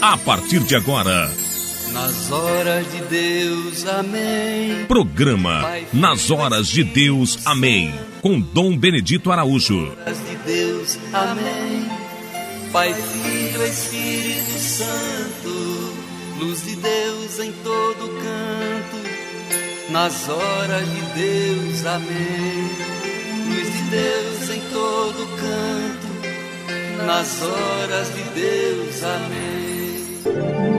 a partir de agora. Nas horas de Deus, amém. Programa Nas Horas de Deus, amém. Com Dom Benedito Araújo. Nas horas de Deus, amém. Pai, Filho, Espírito Santo, luz de Deus em todo canto. Nas horas de Deus, amém. Luz de Deus em todo canto. Nas horas de Deus, amém.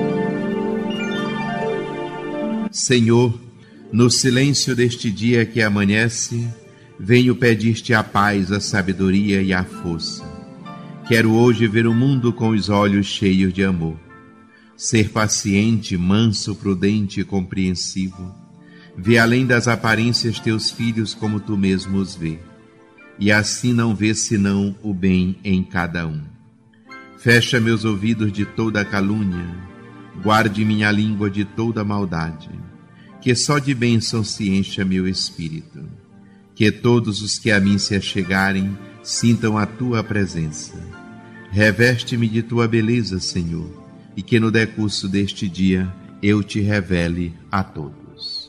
Senhor, no silêncio deste dia que amanhece, venho pedir-te a paz, a sabedoria e a força. Quero hoje ver o mundo com os olhos cheios de amor. Ser paciente, manso, prudente e compreensivo. Ver além das aparências teus filhos como tu mesmo os vê. E assim não ver senão o bem em cada um. Fecha meus ouvidos de toda calúnia. Guarde minha língua de toda maldade. Que só de bênção se encha meu espírito. Que todos os que a mim se achegarem sintam a tua presença. Reveste-me de tua beleza, Senhor, e que no decurso deste dia eu te revele a todos.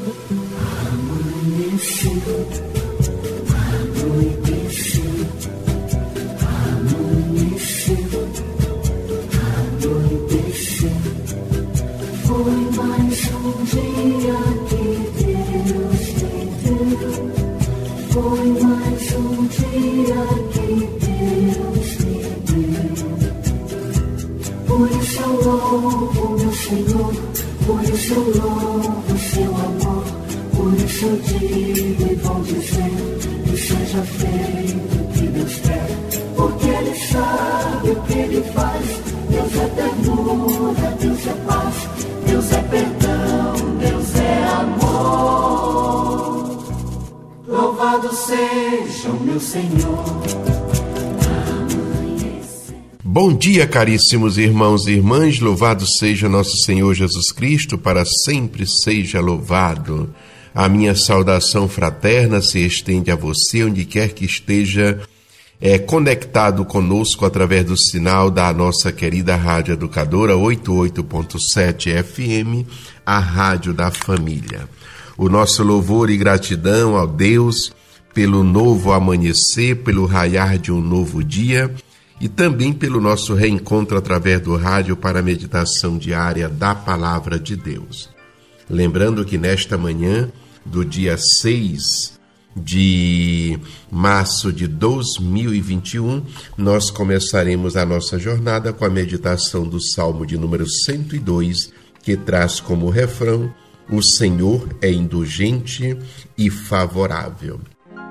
Foi mais um dia que Deus me deu. Foi mais um dia que Deus me deu. Por isso eu louvo meu Senhor, por isso eu louvo seu amor. Por isso eu digo e vou dizer que seja feito o que Deus quer. Porque Ele sabe o que Ele faz. Deus é ternura, Deus é paz. Deus é perdão, Deus é amor. Louvado seja o meu Senhor. Bom dia, caríssimos irmãos e irmãs. Louvado seja nosso Senhor Jesus Cristo, para sempre seja louvado. A minha saudação fraterna se estende a você, onde quer que esteja conectado conosco através do sinal da nossa querida Rádio Educadora 88.7 FM, a Rádio da Família. O nosso louvor e gratidão ao Deus pelo novo amanhecer, pelo raiar de um novo dia e também pelo nosso reencontro através do rádio para a meditação diária da Palavra de Deus. Lembrando que nesta manhã do dia 6 de março de 2021, nós começaremos a nossa jornada com a meditação do Salmo de número 102, que traz como refrão: o Senhor é indulgente e favorável.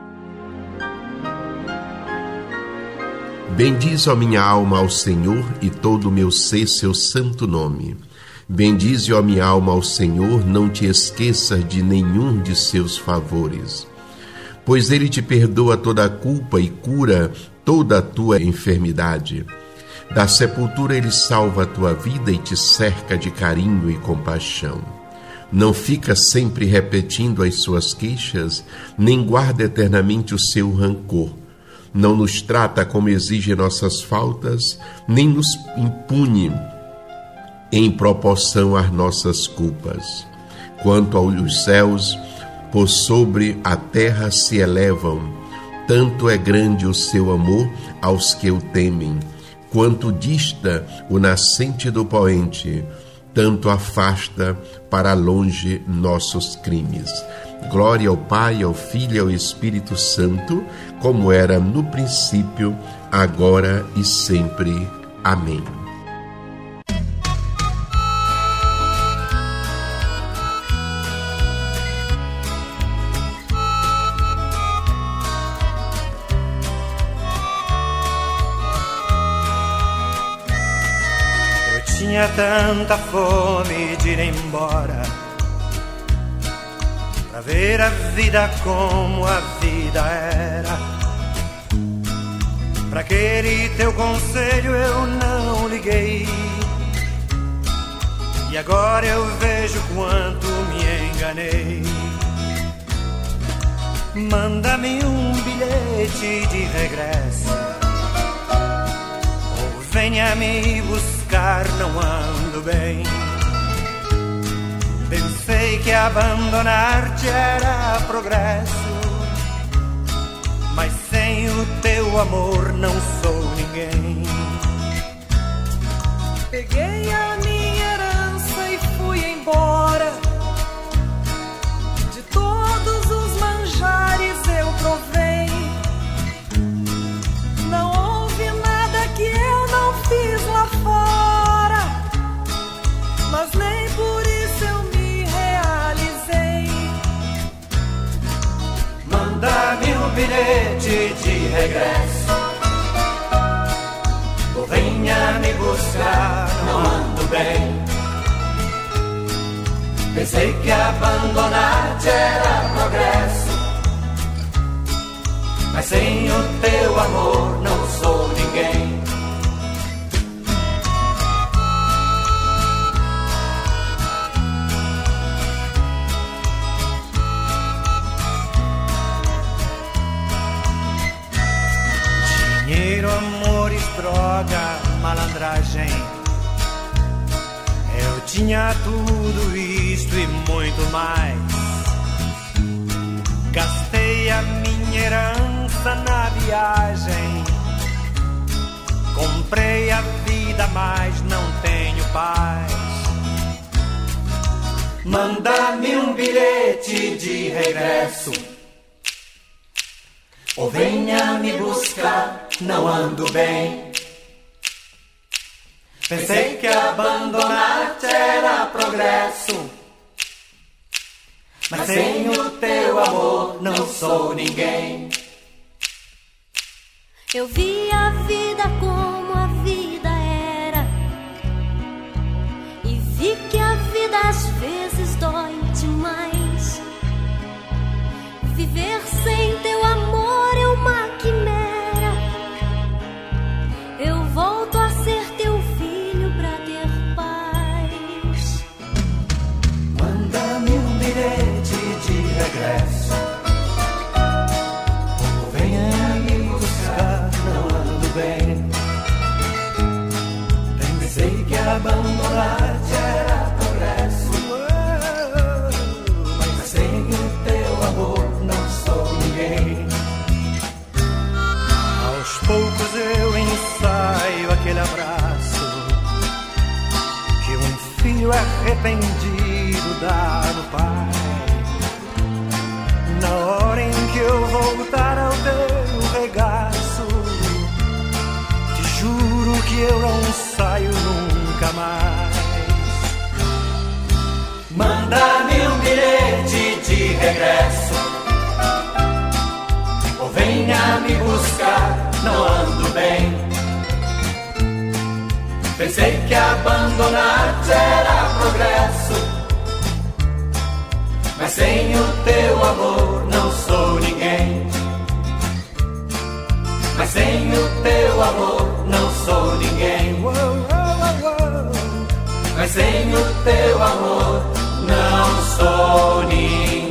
Bendize, ó minha alma, ao Senhor, e todo o meu ser seu santo nome. Bendize, ó minha alma, ao Senhor, não te esqueças de nenhum de seus favores. Pois Ele te perdoa toda a culpa e cura toda a tua enfermidade. Da sepultura Ele salva a tua vida e te cerca de carinho e compaixão. Não fica sempre repetindo as suas queixas, nem guarda eternamente o seu rancor. Não nos trata como exige nossas faltas, nem nos impune em proporção às nossas culpas. Quanto aos céus, por sobre a terra se elevam, tanto é grande o seu amor aos que o temem. Quanto dista o nascente do poente, tanto afasta para longe nossos crimes. Glória ao Pai, ao Filho e ao Espírito Santo, como era no princípio, agora e sempre. Amém. Tinha tanta fome de ir embora, pra ver a vida como a vida era. Pra aquele teu conselho eu não liguei, e agora eu vejo quanto me enganei. Manda-me um bilhete de regresso, ou vem venha me buscar, não ando bem. Pensei que abandonar-te era progresso, mas sem o teu amor não sou ninguém. Peguei a minha herança e fui embora. De todos os manjares eu provei. Não houve nada que eu não fiz lá fora, mas nem por isso eu me realizei. Manda-me um bilhete de regresso, ou venha me buscar, não ando bem. Pensei que abandonar-te era progresso, mas sem o teu amor não sou ninguém. Dinheiro, amores, droga, malandragem. Eu tinha tudo isto e muito mais. Gastei a minha herança na viagem. Comprei a vida, mas não tenho paz. Manda-me um bilhete de regresso, ou venha me buscar, não ando bem. Pensei que abandonar-te era progresso, mas sem o teu amor não sou ninguém. Eu vi a vida como a vida era, e vi que a vida às vezes dói demais. Viver sem teu amor é uma quimera. Eu volto a ser teu filho pra ter paz. Manda-me um bilhete de regresso, ou venha me buscar, não ando bem. Pensei que abandonar-te era progresso, mas sem o teu amor não sou ninguém. Aos poucos eu ensaio aquele abraço que um filho arrependido dá no pai. Na hora em que eu voltar ao teu regaço, te juro que eu não saio nunca mais. Manda-me um bilhete de regresso, ou venha me buscar, não ando bem. Pensei que abandonar-te era progresso, mas sem o teu amor não sou ninguém. Mas sem o teu amor não sou ninguém. Mas sem o teu amor não sou ninguém.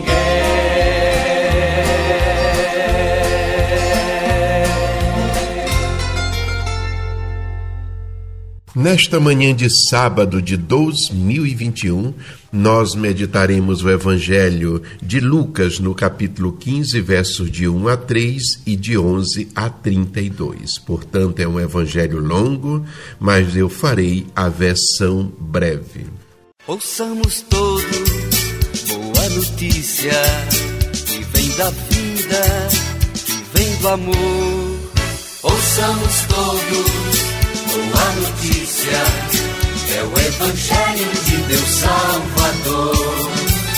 Nesta manhã de sábado de 2021, nós meditaremos o Evangelho de Lucas no capítulo 15, versos de 1 a 3 e de 11 a 32. Portanto, é um evangelho longo, mas eu farei a versão breve. Ouçamos todos boa notícia que vem da vida, que vem do amor. Ouçamos todos boa notícia, é o Evangelho de Deus Salvador.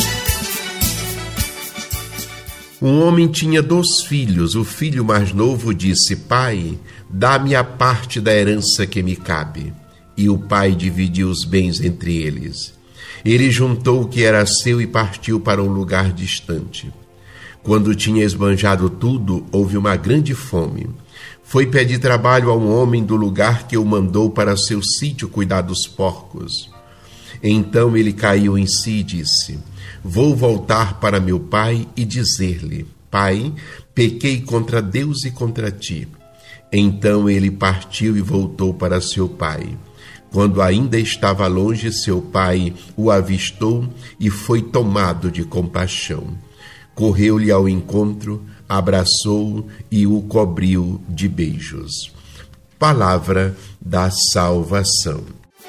Um homem tinha 2 filhos. O filho mais novo disse: Pai, dá-me a parte da herança que me cabe. E o pai dividiu os bens entre eles. Ele juntou o que era seu e partiu para um lugar distante. Quando tinha esbanjado tudo, houve uma grande fome. Foi pedir trabalho a um homem do lugar que o mandou para seu sítio cuidar dos porcos. Então ele caiu em si e disse: Vou voltar para meu pai e dizer-lhe: Pai, pequei contra Deus e contra ti. Então ele partiu e voltou para seu pai. Quando ainda estava longe, seu pai o avistou e foi tomado de compaixão. Correu-lhe ao encontro, abraçou-o e o cobriu de beijos. Palavra da salvação.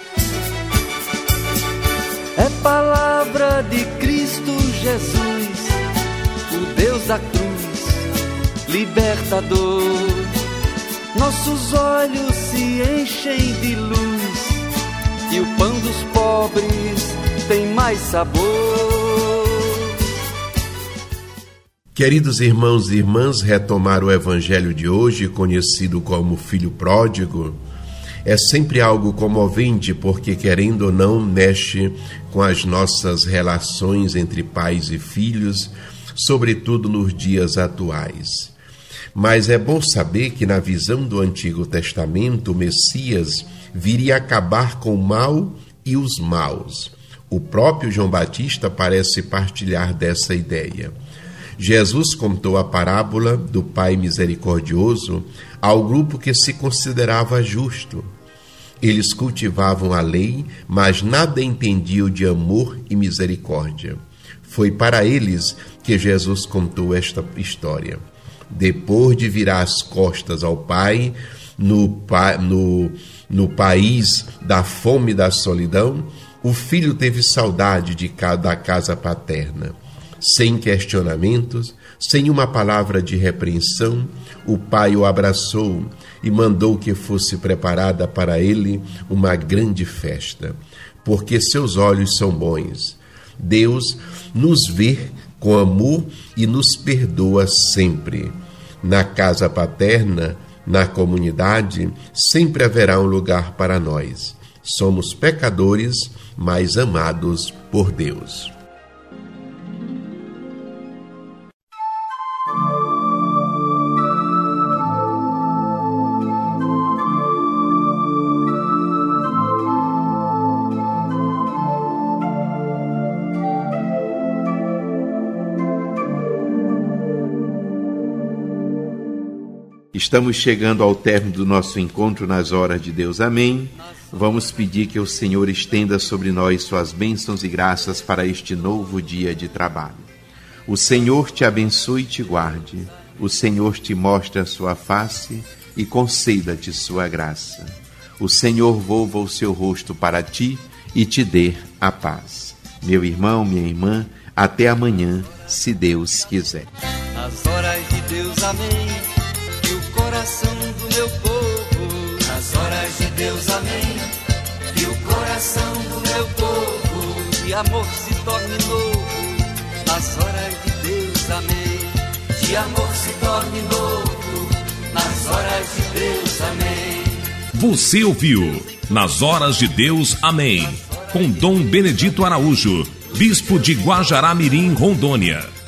É palavra de Cristo Jesus, o Deus da cruz, libertador. Nossos olhos se enchem de luz e o pão dos pobres tem mais sabor. Queridos irmãos e irmãs, retomar o evangelho de hoje, conhecido como Filho Pródigo, é sempre algo comovente, porque, querendo ou não, mexe com as nossas relações entre pais e filhos, sobretudo nos dias atuais. Mas é bom saber que, na visão do Antigo Testamento, o Messias viria acabar com o mal e os maus. O próprio João Batista parece partilhar dessa ideia. Jesus contou a parábola do Pai misericordioso ao grupo que se considerava justo. Eles cultivavam a lei, mas nada entendiam de amor e misericórdia. Foi para eles que Jesus contou esta história. Depois de virar as costas ao Pai, no país da fome e da solidão, o filho teve saudade da casa paterna. Sem questionamentos, sem uma palavra de repreensão, o pai o abraçou e mandou que fosse preparada para ele uma grande festa, porque seus olhos são bons. Deus nos vê com amor e nos perdoa sempre. Na casa paterna, na comunidade, sempre haverá um lugar para nós. Somos pecadores, mas amados por Deus. Estamos chegando ao término do nosso encontro nas horas de Deus. Amém. Vamos pedir que o Senhor estenda sobre nós suas bênçãos e graças para este novo dia de trabalho. O Senhor te abençoe e te guarde. O Senhor te mostre a sua face e conceda-te sua graça. O Senhor volva o seu rosto para ti e te dê a paz. Meu irmão, minha irmã, até amanhã, se Deus quiser. Nas horas de Deus, amém. Coração do meu povo, nas horas de Deus, amém. Que o coração do meu povo de amor se torne novo, nas horas de Deus, amém. De amor se torne novo, nas horas de Deus, amém. Você ouviu Nas Horas de Deus, amém, com Dom Benedito Araújo, bispo de Guajará-Mirim, Rondônia.